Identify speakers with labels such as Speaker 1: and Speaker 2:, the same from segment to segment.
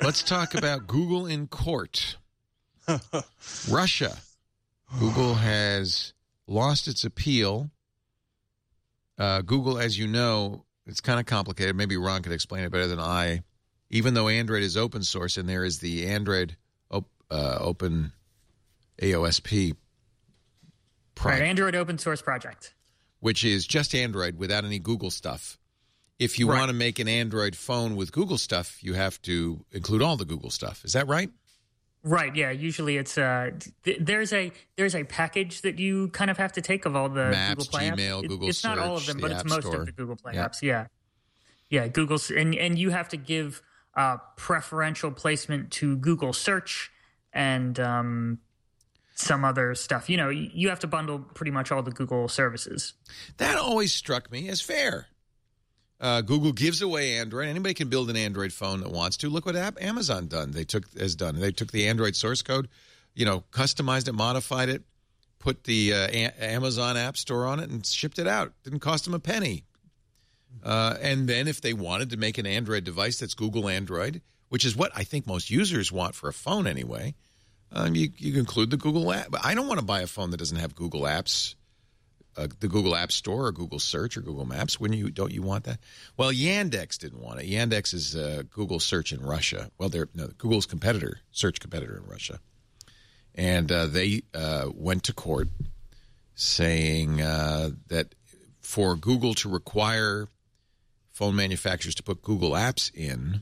Speaker 1: Let's talk about Google in court. Russia. Google has lost its appeal. Google, as you know, it's kind of complicated. Maybe Ron could explain it better than I. Even though Android is open source and there is the Android Open AOSP project.
Speaker 2: Right, Android open source project.
Speaker 1: Which is just Android without any Google stuff. If you want to make an Android phone with Google stuff, you have to include all the Google stuff. Is that right?
Speaker 2: Right. Yeah. Usually, it's there's a package that you kind of have to take of all the
Speaker 1: Maps,
Speaker 2: Google Play
Speaker 1: Gmail,
Speaker 2: apps.
Speaker 1: Google
Speaker 2: It's
Speaker 1: Search,
Speaker 2: not all of them, but
Speaker 1: the
Speaker 2: it's
Speaker 1: App
Speaker 2: most
Speaker 1: Store.
Speaker 2: of the Google Play apps. Yeah. Yeah. Google's and you have to give preferential placement to Google Search and some other stuff. You know, you have to bundle pretty much all the Google services.
Speaker 1: That always struck me as fair. Google gives away Android. Anybody can build an Android phone that wants to. Look what Amazon done. They took the Android source code, customized it, modified it, put the Amazon App Store on it, and shipped it out. Didn't cost them a penny. And then if they wanted to make an Android device that's Google Android, which is what I think most users want for a phone anyway, you include the Google app. But I don't want to buy a phone that doesn't have Google Apps. The Google App Store or Google Search or Google Maps. Don't you want that? Well, Yandex didn't want it. Yandex is Google Search in Russia. Well, they're Google's search competitor in Russia. And they went to court saying that for Google to require phone manufacturers to put Google Apps in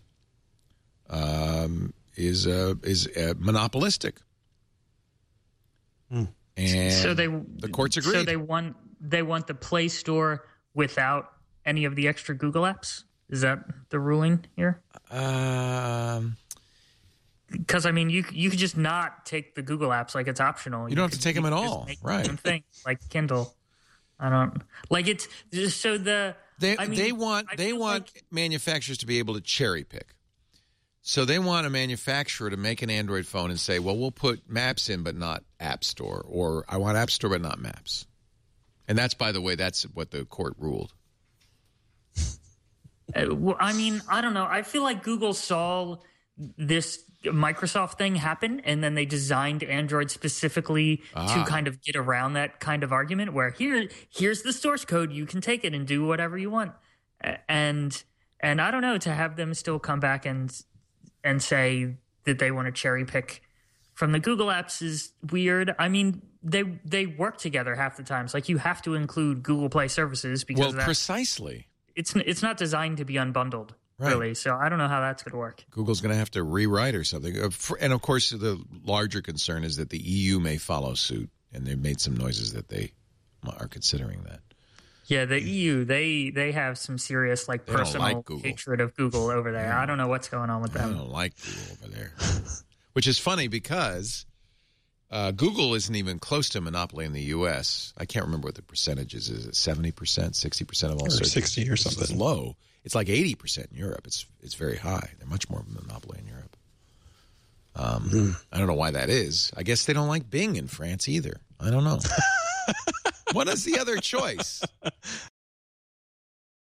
Speaker 1: is monopolistic. And
Speaker 2: so
Speaker 1: the courts agreed.
Speaker 2: So they want the Play Store without any of the extra Google apps. Is that the ruling here? Because I mean, you could just not take the Google apps, like it's optional.
Speaker 1: You don't have to take them at all, right?
Speaker 2: Thing like Kindle. I don't like it. So
Speaker 1: they want manufacturers to be able to cherry pick. So they want a manufacturer to make an Android phone and say, well, we'll put Maps in but not App Store, or I want App Store but not Maps. And that's, by the way, that's what the court ruled.
Speaker 2: Well, I mean, I don't know. I feel like Google saw this Microsoft thing happen, and then they designed Android specifically to kind of get around that kind of argument where here's the source code. You can take it and do whatever you want. And I don't know, to have them still come back and say that they want to cherry pick from the Google apps is weird. I mean, they work together half the time. It's like you have to include Google Play services because
Speaker 1: precisely.
Speaker 2: It's not designed to be unbundled, really. So I don't know how that's going to work.
Speaker 1: Google's going to have to rewrite or something. And of course, the larger concern is that the EU may follow suit, and they've made some noises that they are considering that.
Speaker 2: Yeah, the EU, they have some serious personal hatred of Google over there. I don't know what's going on with them.
Speaker 1: I don't like Google over there. Which is funny because Google isn't even close to a monopoly in the U.S. I can't remember what the percentage is. Is it 70%, 60% of all searches?
Speaker 3: 60 or something.
Speaker 1: It's low. It's like 80% in Europe. It's very high. They're much more of a monopoly in Europe. I don't know why that is. I guess they don't like Bing in France either. I don't know. What is the other choice?